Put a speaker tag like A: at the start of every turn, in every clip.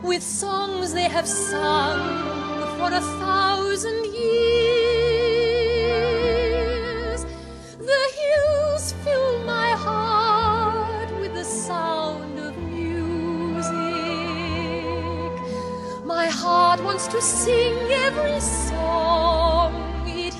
A: with songs they have sung for 1,000 years. The hills fill my heart with the sound of music. My heart wants to sing every song it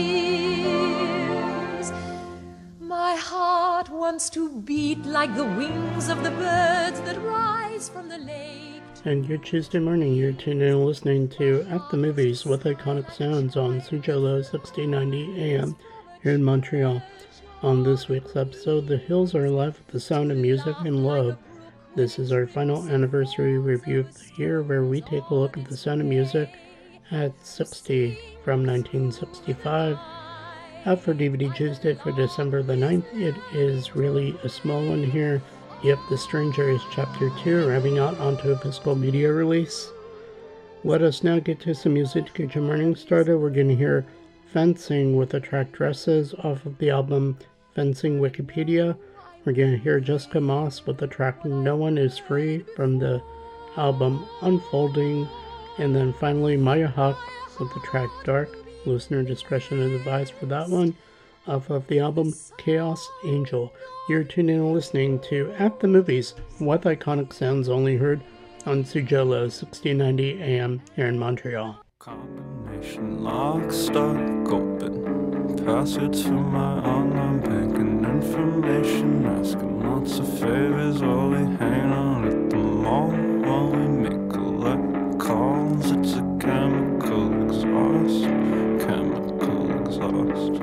A: hears. My heart wants to beat like the wings of the birds that rise from the lake.
B: And your Tuesday morning, you're tuned in and listening to At the Movies with Iconic Sounds on CJLO 1690 AM here in Montreal. On this week's episode, The Hills Are Alive with the Sound of Music and Love. This is our final anniversary review of the year where we take a look at The Sound of Music at 60 from 1965. Out for DVD Tuesday for December the 9th. It is really a small one here. Yep, The Stranger is Chapter 2, arriving out onto a physical media release. Let us now get to some music to get your morning started. We're going to hear Fencing with the track Dresses off of the album Fencing Wikipedia. We're going to hear Jessica Moss with the track No One Is Free from the album Unfolding. And then finally Maya Hawke with the track Dark. Listener discretion is advised for that one. Off of the album Chaos Angel. You're tuned in and listening to At the Movies with Iconic Sounds only heard on CJLO 1690 AM here in Montreal.
C: Combination lock, stock, open. Passwords for my online banking information. Asking lots of favors while we hang out at the mall. While we make collect calls. It's a chemical exhaust. Chemical exhaust.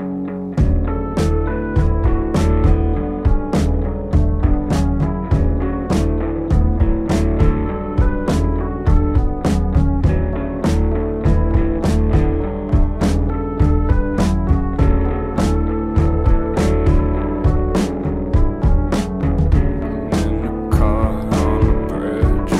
C: Bridge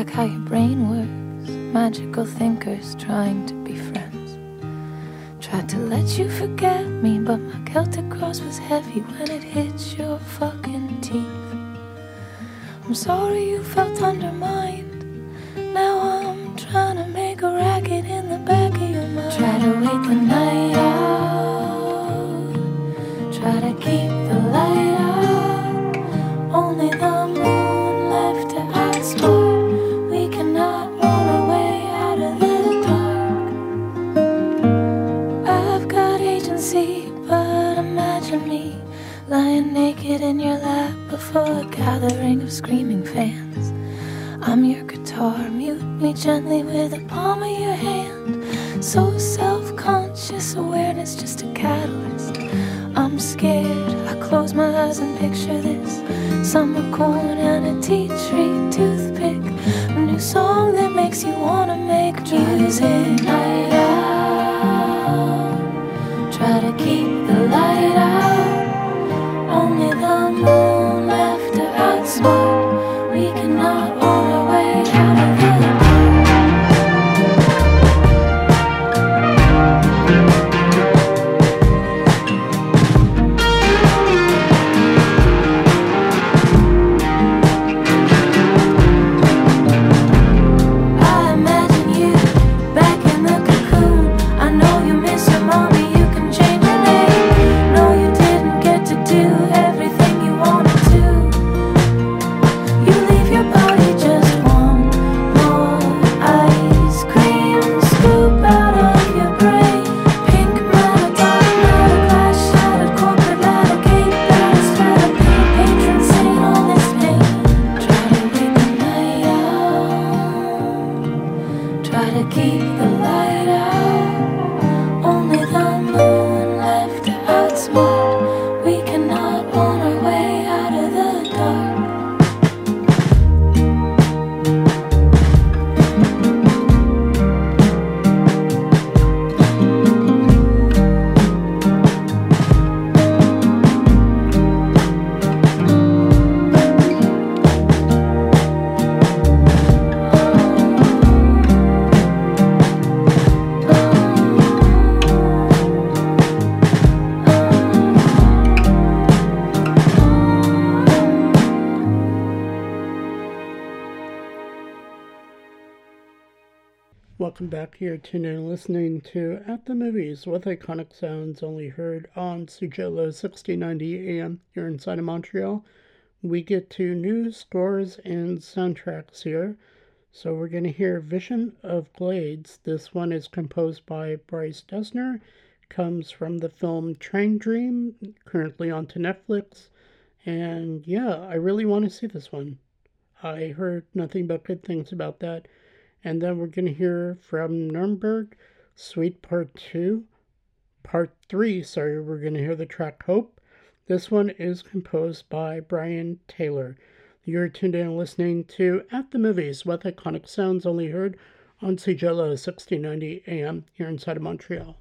D: like how your brain works. Magical thinkers trying to be friends. Tried to let you forget me, but my Celtic cross was heavy when it hit your fucking teeth. I'm sorry you felt undermined. Now I'm trying to make a racket in the back of your mind. Try to wait the night out. Try to keep the light out. Only the moon left to outsmart. We cannot roll our way out of the dark. I've got agency, but imagine me lying naked in your lap before a gathering of screaming fans. I'm your guitar, mute me gently with the palm of your hand. So self-conscious, awareness just a catalyst. I'm scared, I close my eyes and picture this. Summer corn and a tea tree toothpick. A new song that makes you wanna make music. Night out. Try to keep the light out. Only the moon left to outsmart. We cannot own our way out of the
B: Welcome back. Here tonight listening to At the Movies with iconic sounds only heard on CJLO 1690 AM here inside of Montreal. We get to news, scores, and soundtracks here. So we're going to hear Vision of Glades. This one is composed by Bryce Dessner. Comes from the film Train Dream, currently onto Netflix. And yeah, I really want to see this one. I heard nothing but good things about that. And then we're going to hear from Nuremberg, Suite Part 3, we're going to hear the track Hope. This one is composed by Brian Taylor. You're tuned in and listening to At the Movies with iconic sounds only heard on CJLO 1690 AM here inside of Montreal.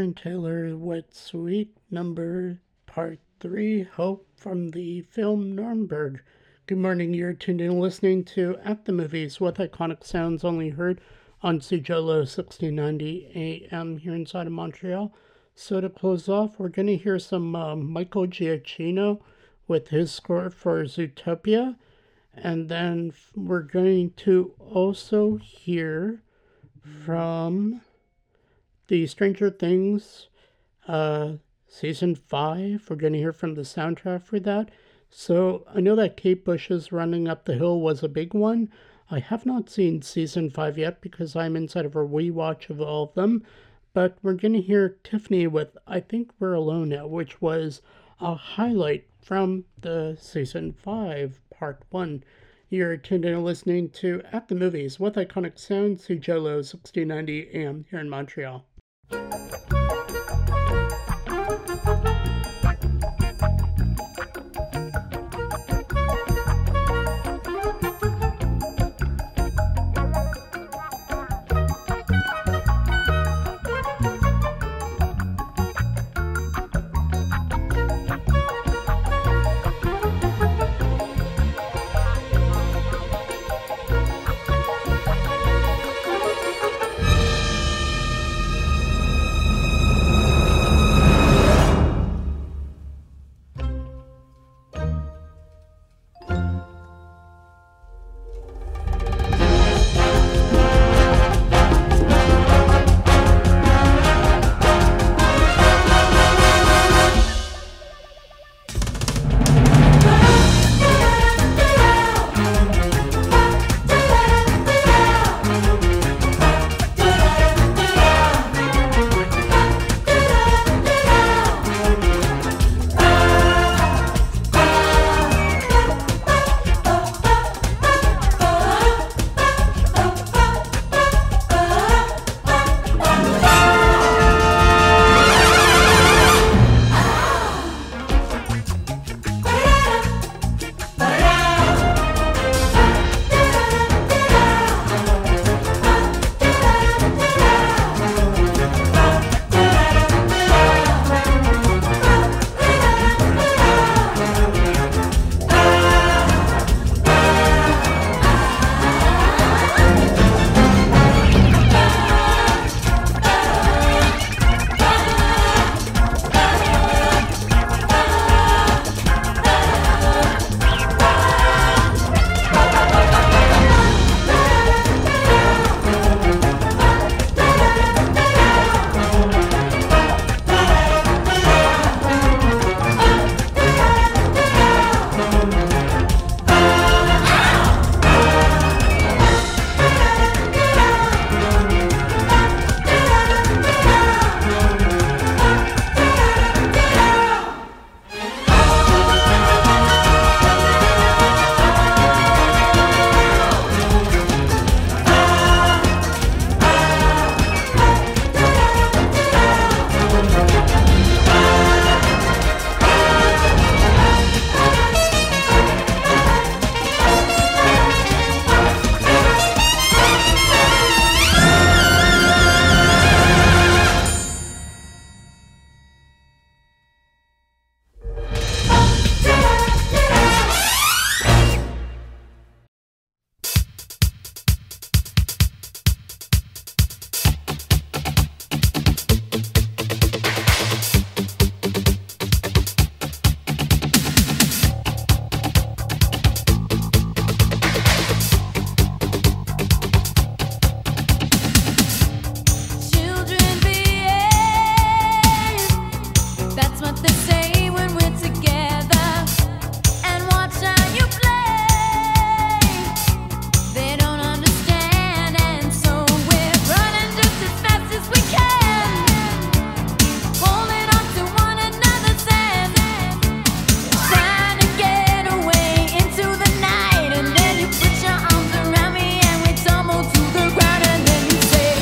B: Corey Taylor with Sweet Number Part 3, Hope, from the film Nuremberg. Good morning, you're tuned in listening to At the Movies with iconic sounds only heard on CJLO 1690 AM here inside of Montreal. So to close off, we're going to hear some Michael Giacchino with his score for Zootopia. And then we're going to also hear from the Stranger Things Season 5. We're going to hear from the soundtrack for that. So I know that Kate Bush's Running Up the Hill was a big one. I have not seen Season 5 yet because I'm inside of a rewatch of all of them. But we're going to hear Tiffany with I Think We're Alone Now, which was a highlight from the Season 5 Part 1. You're tuned in listening to At the Movies with iconic sounds, CJLO 1690 AM here in Montreal.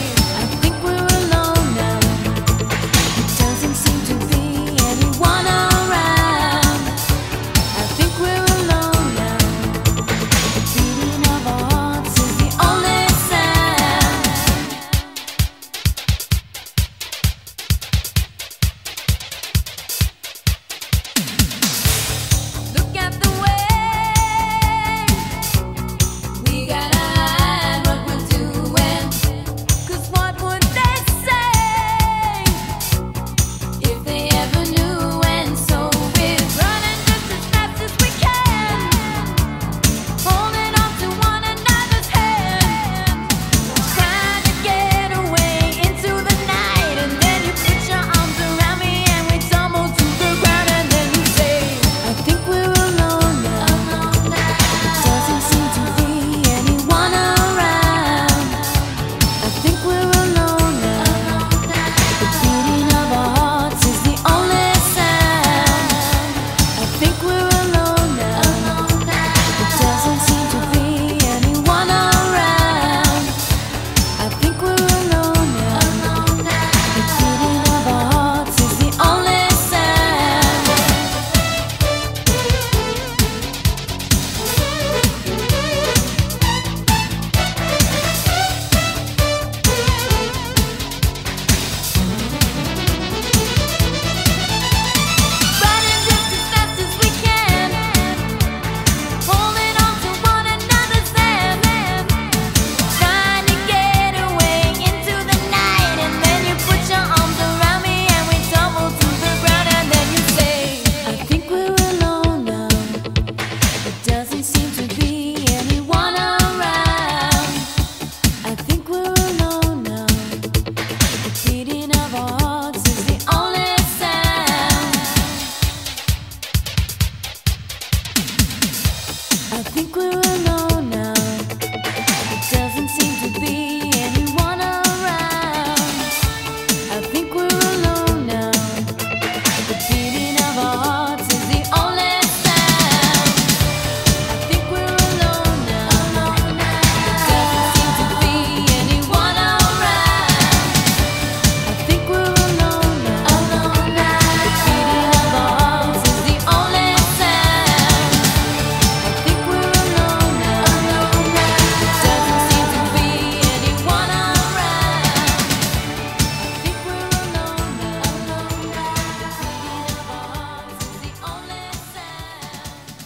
D: Wanna think we're alone now. Doesn't seem to be anyone around. I think we're alone now. The beating of our hearts is the only sound. I think we're alone now. Doesn't seem to be anyone around. I think we're alone now. The beating of our hearts is the only sound. I think we're alone now. Doesn't seem to be anyone around. I think we're alone now. The beating of our hearts is the only sound.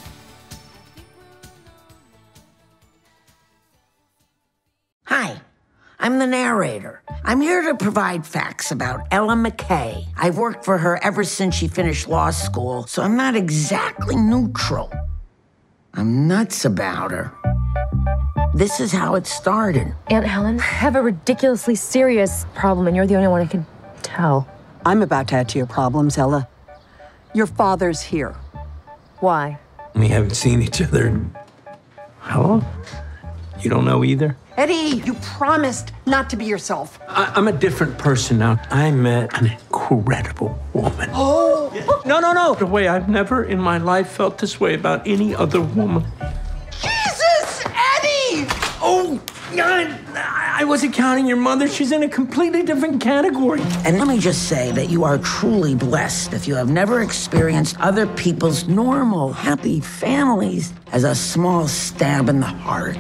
E: Hi, I'm the narrator. I'm here to provide facts about Ella McKay. I've worked for her ever since she finished law school, so I'm not exactly neutral. I'm nuts about her. This is how it started.
F: Aunt Helen, I have a ridiculously serious problem, and you're the only one I can tell.
G: I'm about to add to your problems, Ella. Your father's here.
F: Why?
H: We haven't seen each other in how long? You don't know either?
G: Eddie, you promised not to be yourself.
H: I'm a different person now. I met an incredible woman.
G: Oh!
H: No. The way I've never in my life felt this way about any other woman.
G: Jesus, Eddie!
H: Oh, I wasn't counting your mother. She's in a completely different category.
E: And let me just say that you are truly blessed if you have never experienced other people's normal, happy families as a small stab in the heart.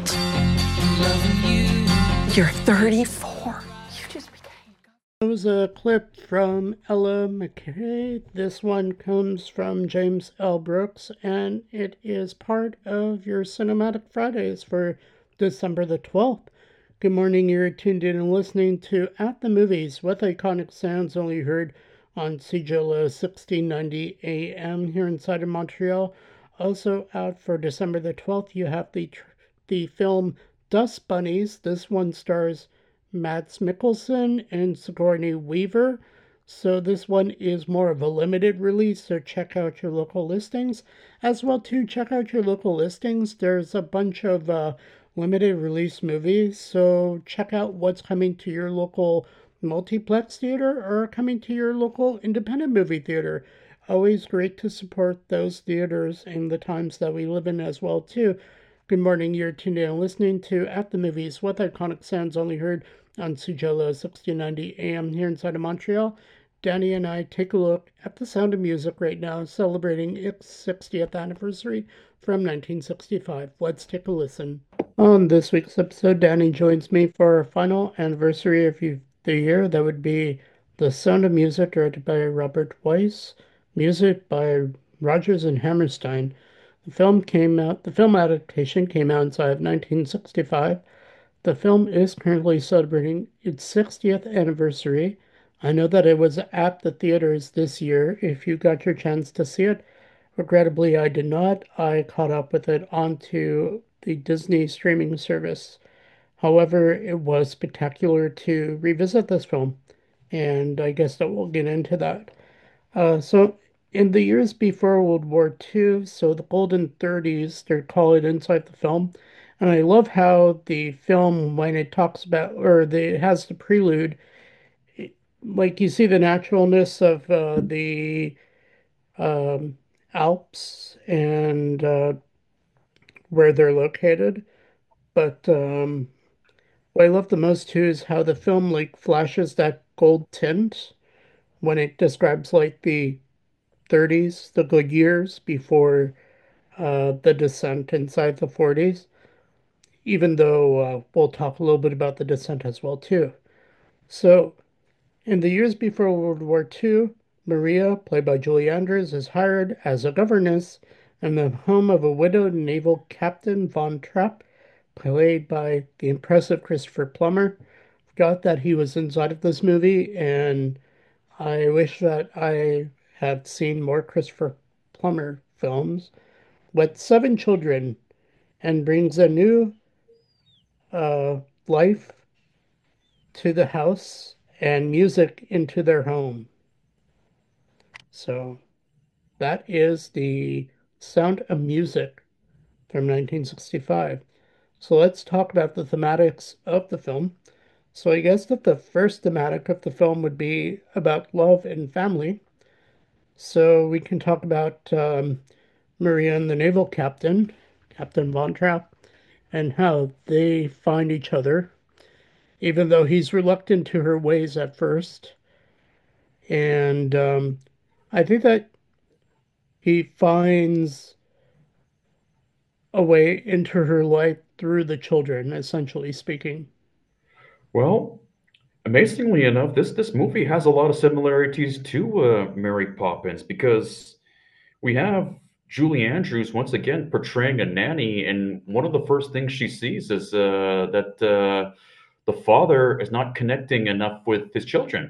G: You're 34. You just became...
B: That was a clip from Ella McKay. This one comes from James L. Brooks, and it is part of your Cinematic Fridays for December the 12th. Good morning, you're tuned in and listening to At the Movies with iconic sounds only heard on CJLO 1690 AM here inside of Montreal. Also out for December the 12th, you have the film Dust Bunnies. This one stars Mads Mikkelsen and Sigourney Weaver. So this one is more of a limited release, so check out your local listings. As well, too, check out your local listings. There's a bunch of limited release movies, so check out what's coming to your local multiplex theater or coming to your local independent movie theater. Always great to support those theaters in the times that we live in as well, too. Good morning, you're tuned in and listening to At the Movies with iconic sounds only heard on CJLO 1690 AM here inside of Montreal. Danny and I take a look at The Sound of Music right now, celebrating its 60th anniversary from 1965. Let's take a listen. On this week's episode, Danny joins me for our final anniversary of the year. That would be The Sound of Music, directed by Robert Weiss, music by Rodgers and Hammerstein. The film adaptation came out inside of 1965. The film is currently celebrating its 60th anniversary. I know that it was at the theaters this year, if you got your chance to see it. Regrettably, I did not. I caught up with it onto the Disney streaming service. However, it was spectacular to revisit this film, and I guess that we'll get into that. So in the years before World War II, so the golden 30s, they call it inside the film. And I love how the film, when it talks about, it has the prelude, like you see the naturalness of the Alps and where they're located. But what I love the most too is how the film like flashes that gold tint when it describes like the 30s, the good years before the descent inside the 40s. Even though we'll talk a little bit about the descent as well too. So in the years before World War II, Maria, played by Julie Andrews, is hired as a governess in the home of a widowed naval captain, Von Trapp, played by the impressive Christopher Plummer. Forgot that he was inside of this movie, and I wish that I had seen more Christopher Plummer films. With 7 children, and brings a new life to the house and music into their home. So that is The Sound of Music from 1965. So let's talk about the thematics of the film. So I guess that the first thematic of the film would be about love and family. So we can talk about Maria and the naval captain, Captain Von Trapp, and how they find each other, even though he's reluctant to her ways at first. And I think that he finds a way into her life through the children, essentially speaking.
I: Well, amazingly enough, this movie has a lot of similarities to Mary Poppins because we have Julie Andrews once again portraying a nanny, and one of the first things she sees is that the father is not connecting enough with his children.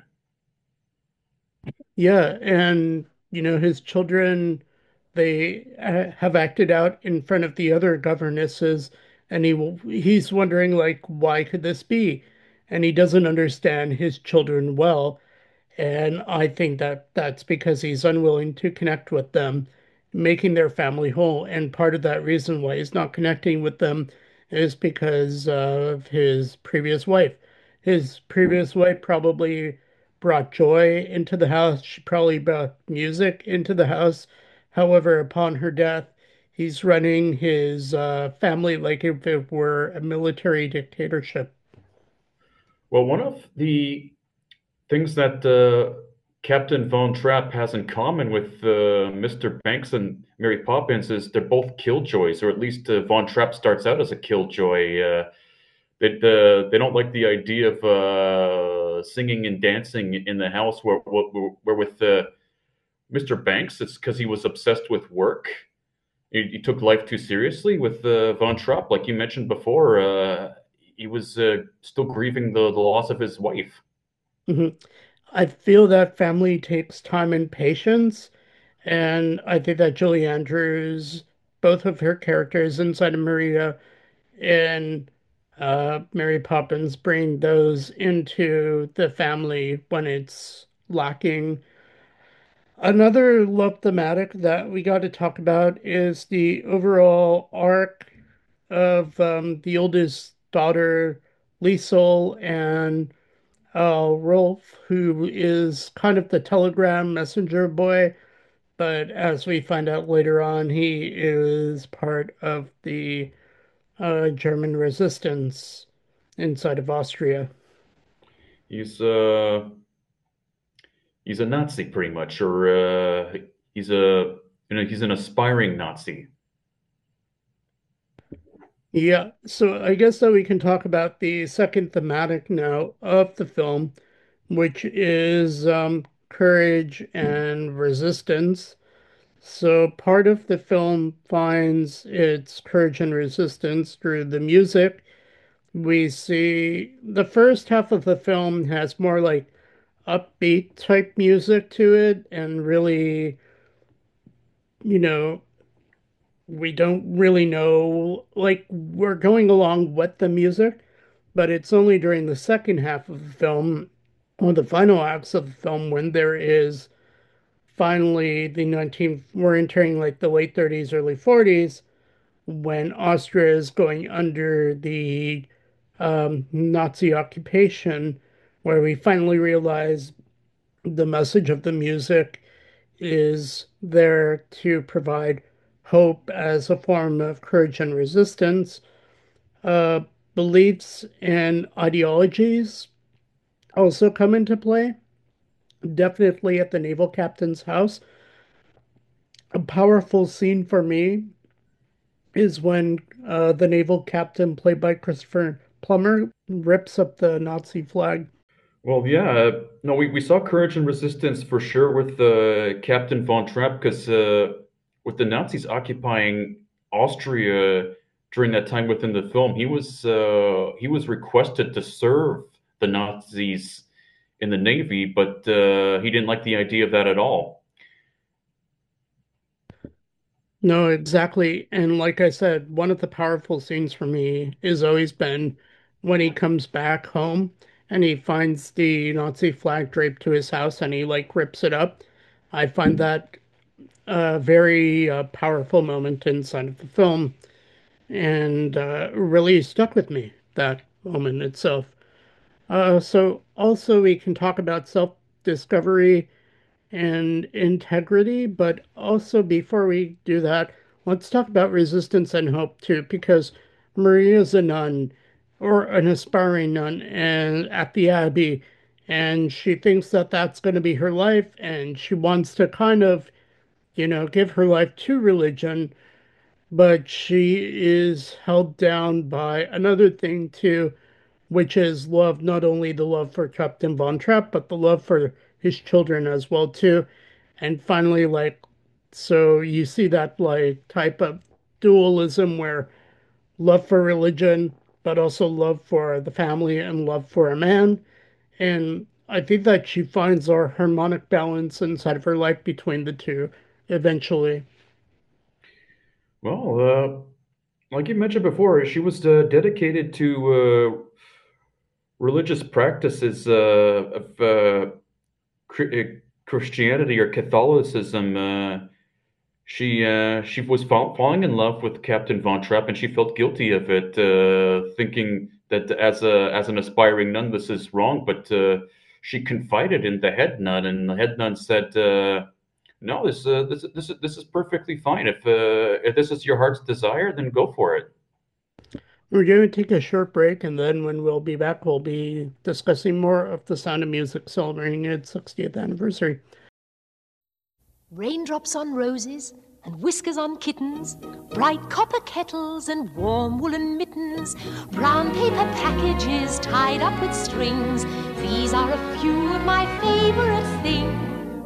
B: Yeah, and his children, they have acted out in front of the other governesses, and he's wondering like, why could this be? And he doesn't understand his children well. And I think that that's because he's unwilling to connect with them, making their family whole. And part of that reason why he's not connecting with them is because of his previous wife. His previous wife probably brought joy into the house. She probably brought music into the house. However, upon her death, he's running his family like if it were a military dictatorship.
I: Well, one of the things that Captain Von Trapp has in common with Mr. Banks and Mary Poppins is they're both killjoys, or at least Von Trapp starts out as a killjoy. They don't like the idea of singing and dancing in the house. Where with Mr. Banks, it's because he was obsessed with work. He took life too seriously. With Von Trapp, like you mentioned before, he was still grieving the loss of his wife.
B: Mhm. I feel that family takes time and patience, and I think that Julie Andrews, both of her characters inside of Maria and Mary Poppins, bring those into the family when it's lacking. Another love thematic that we got to talk about is the overall arc of the oldest daughter, Liesel, and Rolf, who is kind of the telegram messenger boy, but as we find out later on, he is part of the German resistance inside of Austria.
I: He's uh, he's a Nazi pretty much, or he's a he's an aspiring Nazi.
B: Yeah, so I guess that we can talk about the second thematic now of the film, which is courage and resistance. So part of the film finds its courage and resistance through the music. We see the first half of the film has more like upbeat type music to it, and really, you know, we don't really know, like, we're going along with the music, but it's only during the second half of the film, or the final acts of the film, when there is finally we're entering like the late 30s, early 40s, when Austria is going under the Nazi occupation, where we finally realize the message of the music is there to provide hope as a form of courage and resistance. Uh, Beliefs and ideologies also come into play. Definitely at the naval captain's house. A powerful scene for me is when the naval captain, played by Christopher Plummer, rips up the Nazi flag.
I: Well, yeah, no, we saw courage and resistance for sure with Captain von Trapp because with the Nazis occupying Austria during that time within the film, he was requested to serve the Nazis in the Navy, but he didn't like the idea of that at all.
B: No, exactly. And like I said, one of the powerful scenes for me has always been when he comes back home and he finds the Nazi flag draped to his house and he like rips it up. I find that a very powerful moment inside of the film. and really stuck with me, that moment itself. So also we can talk about self-discovery and integrity, but also before we do that, let's talk about resistance and hope too, because Maria's a nun or an aspiring nun and at the Abbey, and she thinks that that's going to be her life, and she wants to kind of, give her life to religion, but she is held down by another thing too, which is love, not only the love for Captain Von Trapp, but the love for his children as well too. And finally, like, so you see that like type of dualism where love for religion, but also love for the family and love for a man. And I think that she finds our harmonic balance inside of her life between the two eventually.
I: Well, like you mentioned before, she was dedicated to religious practices of Christianity or Catholicism. She was falling in love with Captain Von Trapp, and she felt guilty of it, thinking that as an aspiring nun, this is wrong. But she confided in the head nun, and the head nun said, "No, this is perfectly fine. If this is your heart's desire, then go for it."
B: We're going to take a short break, and then when we'll be back, we'll be discussing more of The Sound of Music celebrating its 60th anniversary.
A: Raindrops on roses and whiskers on kittens, bright copper kettles and warm woolen mittens, brown paper packages tied up with strings. These are a few of my favorite things.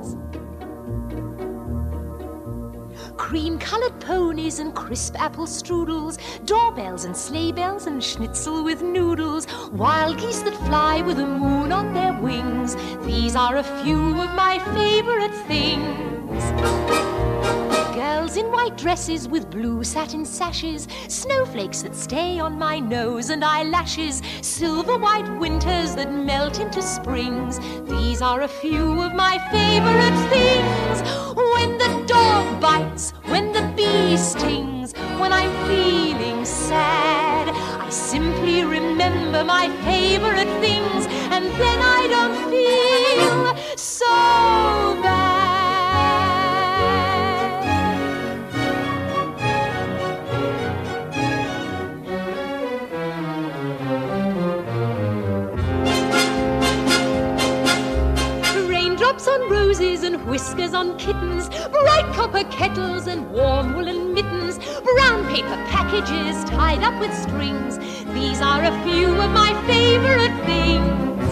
A: Cream-colored ponies and crisp apple strudels, doorbells and sleigh bells and schnitzel with noodles, wild geese that fly with the moon on their wings. These are a few of my favorite things. Girls in white dresses with blue satin sashes, snowflakes that stay on my nose and eyelashes, silver white winters that melt into springs. These are a few of my favorite things. When the dog bites, when the bee stings, when I'm feeling sad, I simply remember my favorite things, and then I don't feel so bad. On roses and whiskers on kittens, bright copper kettles and warm woolen mittens, brown paper packages tied up with strings. These are a few of my favorite things.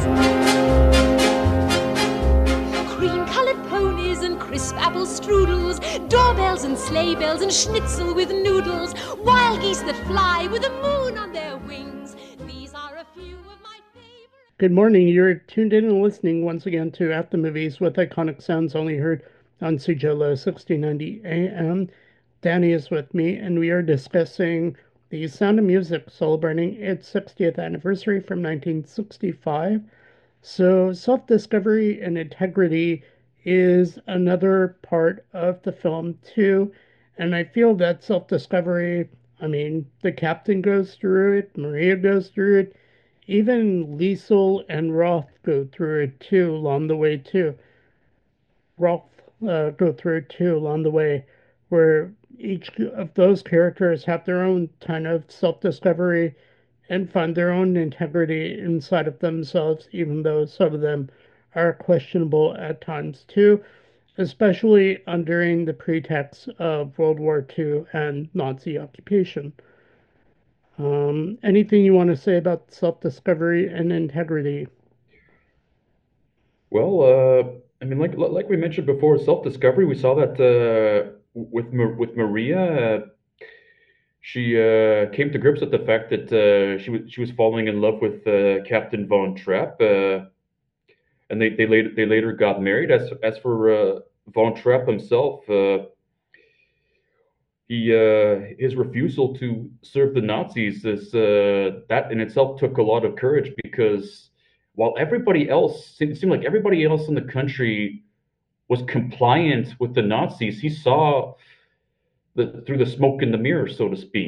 A: Cream-colored ponies and crisp apple strudels, doorbells and sleigh bells and schnitzel with noodles, wild geese that fly with the moon on their wings. These are a few of my
B: Good morning. You're tuned in and listening once again to At the Movies with iconic sounds only heard on CJLO 1690 AM. Danny is with me, and we are discussing The Sound of Music celebrating its 60th anniversary from 1965. So, self-discovery and integrity is another part of the film, too. And I feel that self-discovery, the captain goes through it, Maria goes through it, even Liesel and Roth go through it too along the way too. Go through it too along the way, where each of those characters have their own kind of self-discovery and find their own integrity inside of themselves, even though some of them are questionable at times too, especially during the pretext of World War II and Nazi occupation. Anything you want to say about self-discovery and integrity?
I: Well, like we mentioned before, self-discovery. We saw that with Maria. She came to grips with the fact that she was falling in love with Captain Von Trapp, and they later got married. As for Von Trapp himself, his refusal to serve the Nazis is that in itself took a lot of courage, because while everybody else it seemed like everybody else in the country was compliant with the Nazis, he saw through the smoke and the mirror, so to speak.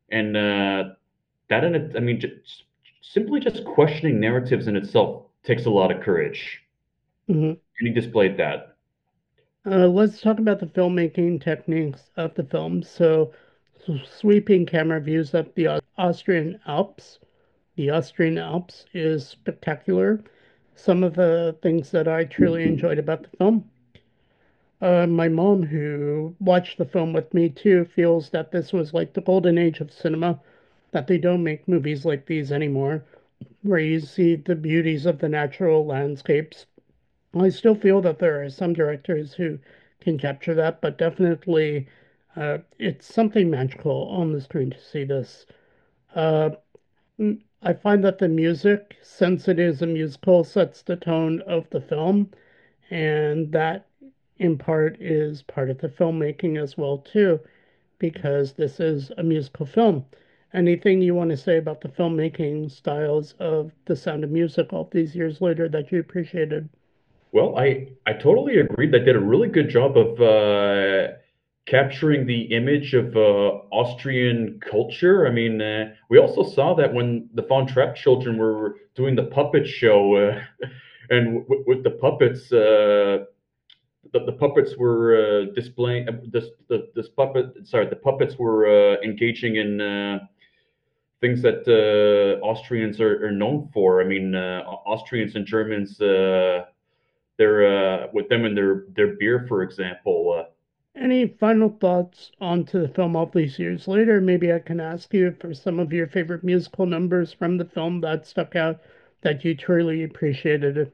I: and that in it, I mean, simply just questioning narratives in itself takes a lot of courage.
B: Mhm.
I: And he displayed that.
B: Let's talk about the filmmaking techniques of the film. So, sweeping camera views of the Austrian Alps. The Austrian Alps is spectacular. Some of the things that I truly enjoyed about the film. My mom, who watched the film with me too, feels that this was like the golden age of cinema, that they don't make movies like these anymore, where you see the beauties of the natural landscapes. I still feel that there are some directors who can capture that, but definitely it's something magical on the screen to see this. Uh, I find that the music, since it is a musical, sets the tone of the film, and that in part is part of the filmmaking as well too, because this is a musical film. Anything you want to say about the filmmaking styles of The Sound of Music all these years later that you appreciated?
I: Well, I totally agree. They did a really good job of capturing the image of Austrian culture. I mean, we also saw that when the Von Trapp children were doing the puppet show, and with the puppets, the puppets were displaying this puppet. Sorry, the puppets were engaging in things that Austrians are known for. I mean, Austrians and Germans. They're with them and their beer, for example.
B: Any final thoughts onto the film all these years later? Maybe I can ask you for some of your favorite musical numbers from the film that stuck out that you truly appreciated.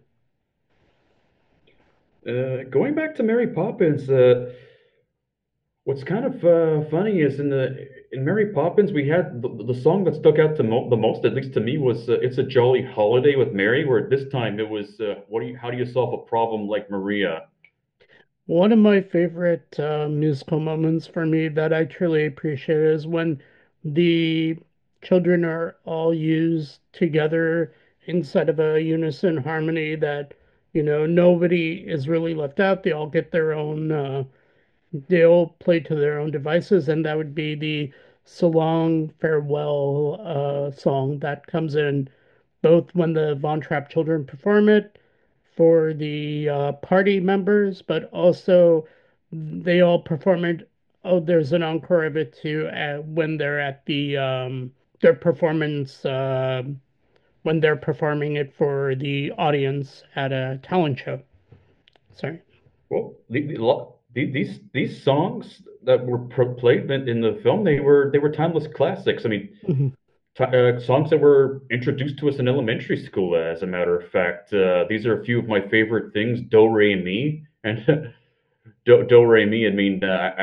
I: Going back to Mary Poppins, what's kind of funny is in Mary Poppins we had the song that stuck out the most, at least to me, was "It's a Jolly Holiday" with Mary. Where this time it was how do you solve a problem like Maria?
B: One of my favorite musical moments for me that I truly appreciate is when the children are all used together inside of a unison harmony that, nobody is really left out. They all get their own, they'll play to their own devices, and that would be the So Long Farewell song that comes in both when the Von Trapp children perform it for the party members, but also they all perform it. Oh, there's an encore of it too when they're at their performance when they're performing it for the audience at a talent show. Sorry.
I: Well, these songs that were played in the film, they were timeless classics. I mean,
B: Mhm.
I: songs that were introduced to us in elementary school, as a matter of fact. These are a few of my favorite things: Do Re Mi and Do Re Mi. I mean,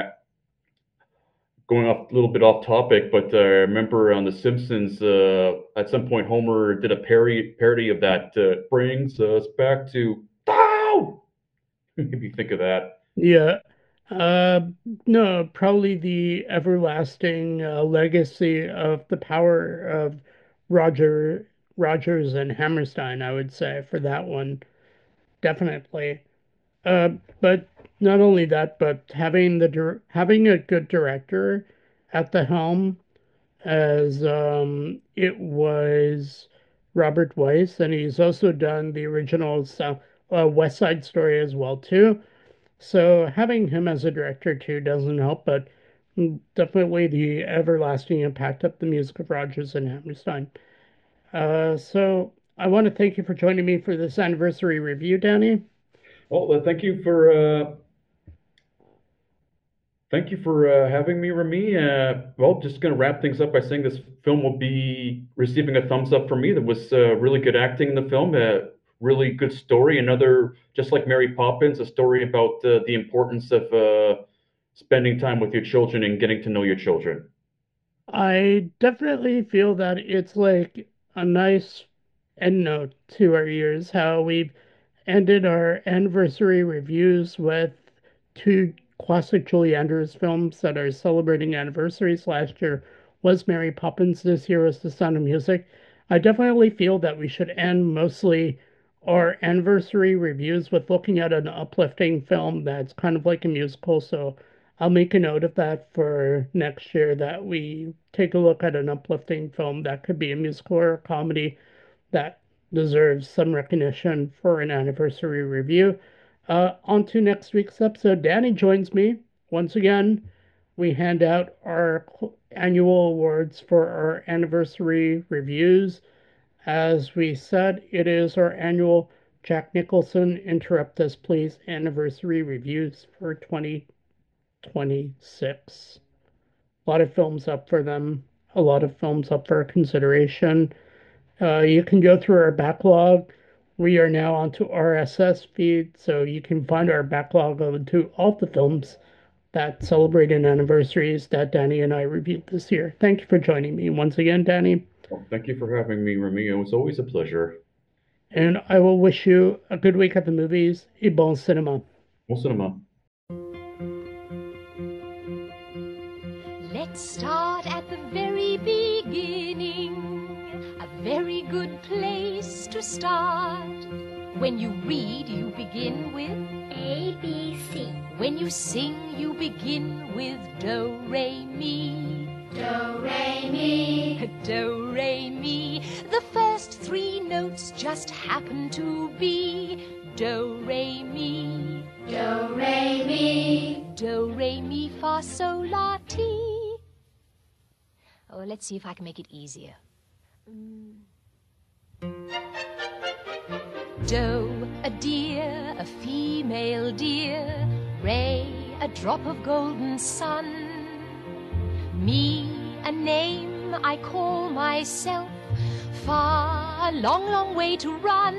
I: going off a little bit off topic, but I remember on The Simpsons, at some point Homer did a parody of that. Brings us back to Pow. If you think of that.
B: Yeah. Uh, no, probably the everlasting legacy of the power of Roger Rogers and Hammerstein, I would say, for that one, definitely. Uh, but not only that, but having a good director at the helm, as it was Robert Weiss, and he's also done the original West Side Story as well too. So having him as a director too doesn't help, but definitely the everlasting impact of the music of Rodgers and Hammerstein. So I want to thank you for joining me for this anniversary review, Danny.
I: Well, thank you for having me, Remy. Well, just going to wrap things up by saying this film will be receiving a thumbs up from me. There was really good acting in the film, really good story. Another, just like Mary Poppins, a story about the importance of spending time with your children and getting to know your children.
B: I definitely feel that it's like a nice end note to our years, how we've ended our anniversary reviews with two classic Julie Andrews films that are celebrating anniversaries. Last year was Mary Poppins, this year was The Sound of Music. I definitely feel that we should end mostly our anniversary reviews with looking at an uplifting film that's kind of like a musical. So I'll make a note of that for next year, that we take a look at an uplifting film that could be a musical or a comedy that deserves some recognition for an anniversary review. On to next week's episode. Danny joins me. Once again, we hand out our annual awards for our anniversary reviews. As we said, it is our annual Jack Nicholson Interrupt Us Please anniversary reviews for 2026. A lot of films up for them, a lot of films up for consideration. You can go through our backlog. We are now onto RSS feed, so you can find our backlog to all the films that celebrated anniversaries that Danny and I reviewed this year. Thank you for joining me once again, Danny.
I: Well, thank you for having me, Remy. It was always a pleasure.
B: And I will wish you a good week at the movies. Et bon cinéma.
I: Bon cinéma.
A: Let's start at the very beginning. A very good place to start. When you read, you begin with A, B, C. When you sing, you begin with Do, Re, Mi. Do, Re, Mi. Do, Re, Mi. The first three notes just happen to be Do, Re, Mi. Do, Re, Mi. Do, Re, Mi, Fa, Sol, La, Ti. Oh, let's see if I can make it easier. Do, a deer, a female deer. Re, a drop of golden sun. Mi, a name I call myself. Fa, a long, long way to run.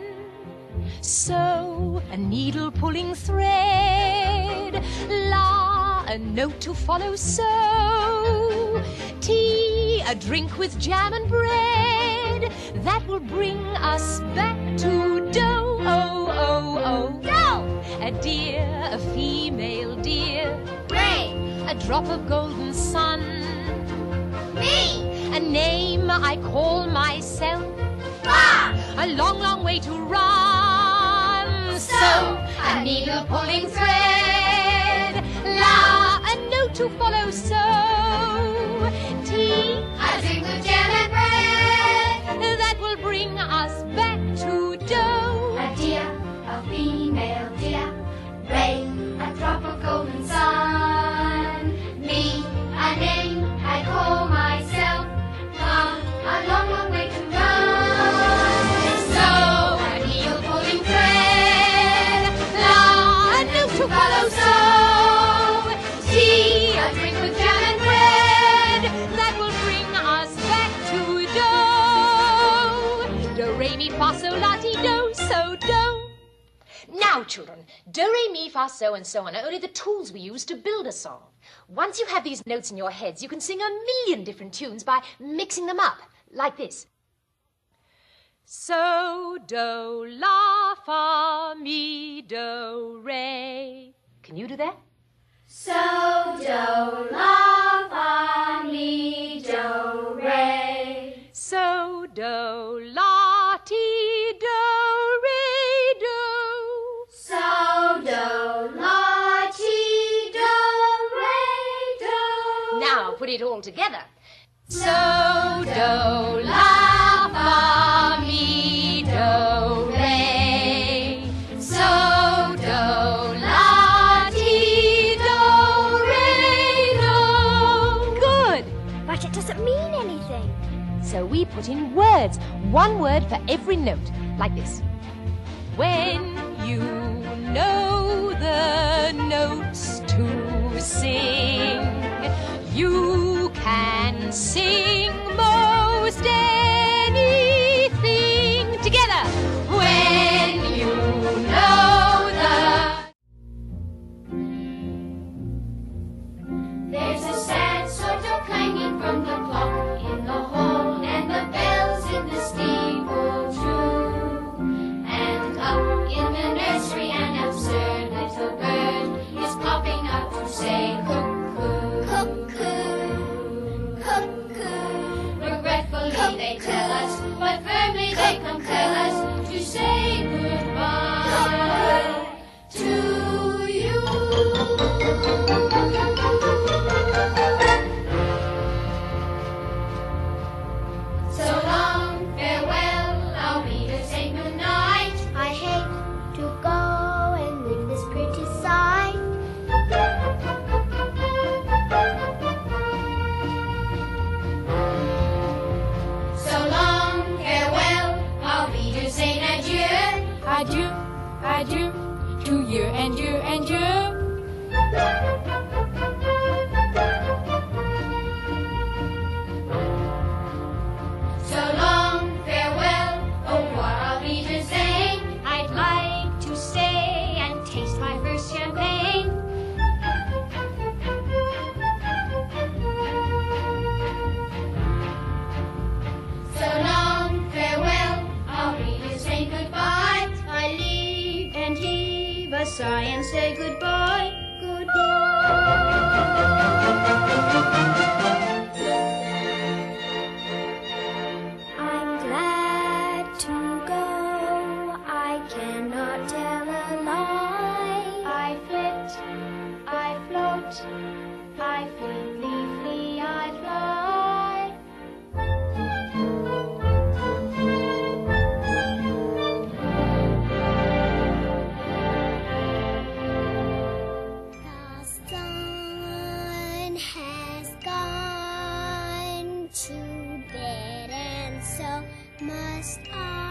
A: So, a needle pulling thread. La, a note to follow. So, tea, a drink with jam and bread. That will bring us back to Do. Oh, oh, oh. Do! A deer, a female deer. Ray, a drop of golden sun. Me, a name I call myself. Fa, a long, long way to run. So, a needle pulling thread. La, a note to follow. So, tea, a drink with jam and bread. That will bring us back to Do.
J: A deer, a female deer. Ray, a drop of golden sun. Me, a name I call myself. Fa, a long, long way to run. So, a needle pulling thread. La, a note to follow. So, tea, a drink with jam and bread.
A: That will bring us back to Do. Do, Re, Mi, Fa, Sol, La, Ti, Do. So, Do. Now, children, Do, Re, Mi, Fa, So, and so on are only the tools we use to build a song. Once you have these notes in your heads, you can sing a million different tunes by mixing them up, like this. So, Do, La, Fa, Mi, Do, Re. Can you do that?
J: So, Do, La, Fa, Mi, Do, Re.
A: So, Do, La, Ti, Do, Re, Do.
J: So, Do, La, Ti, Do, Re, Do.
A: Now, put it all together.
J: So, Do, La, Fa, Mi, Do, Re. So, Do, La, Ti, Do, Re, Do.
A: Good.
K: But it doesn't mean anything.
A: So we put in words, one word for every note, like this. When you know the notes to sing, you can sing most anything together.
J: When you know there's a sad sort of clanging from the clock in the hall, and the bells in the steeple too. And up in the nursery an absurd little bird is popping up to say cuckoo, cuckoo, cuckoo. say goodbye, goodbye. I'm glad to go. I cannot tell a lie. I flit, I float, I flee, flee, I fly.
K: The sun has gone to bed, and so must I.